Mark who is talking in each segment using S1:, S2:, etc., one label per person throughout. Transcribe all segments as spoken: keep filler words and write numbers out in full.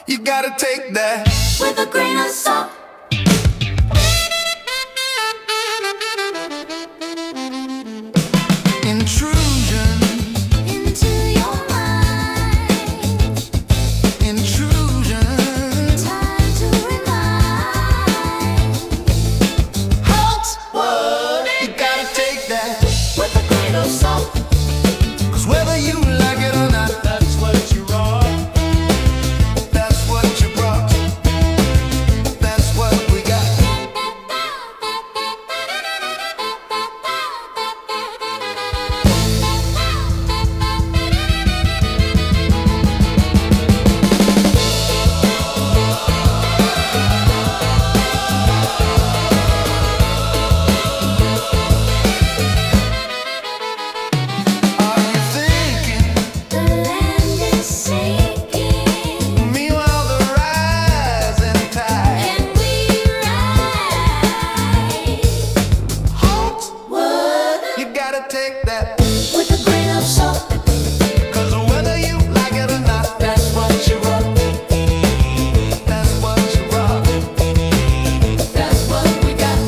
S1: You gotta take that
S2: with a grain of salt.
S1: Intrusion
S2: Into your mind.
S1: Intrusion
S2: Time to remind.
S1: Halt! What? You gotta take that
S2: With a grain of salt.
S1: Cause whether you like it or not,
S3: That's what you rock.
S1: that's what you brought. That's what we got. Are you thinking?
S2: The land is sinking.
S1: Meanwhile the rising tide.
S2: And we ride.
S1: Halt!
S2: What?
S1: You gotta take that.
S2: With a grain of salt.
S1: Cause whether you like it or not, that's what you rock. That's what you rock. That's what we got.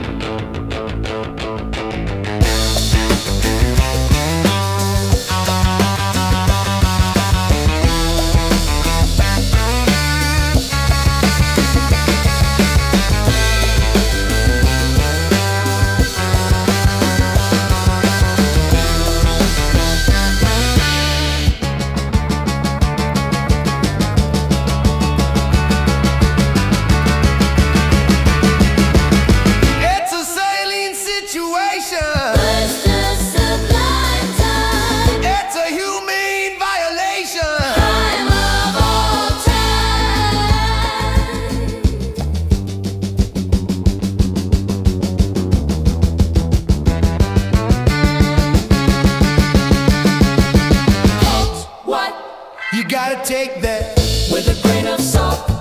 S1: It's a saline situation.
S2: It's the sublime time.
S1: It's a humane violation.
S2: Time of all time. Halt! What?
S1: You gotta take that
S2: With a grain of salt.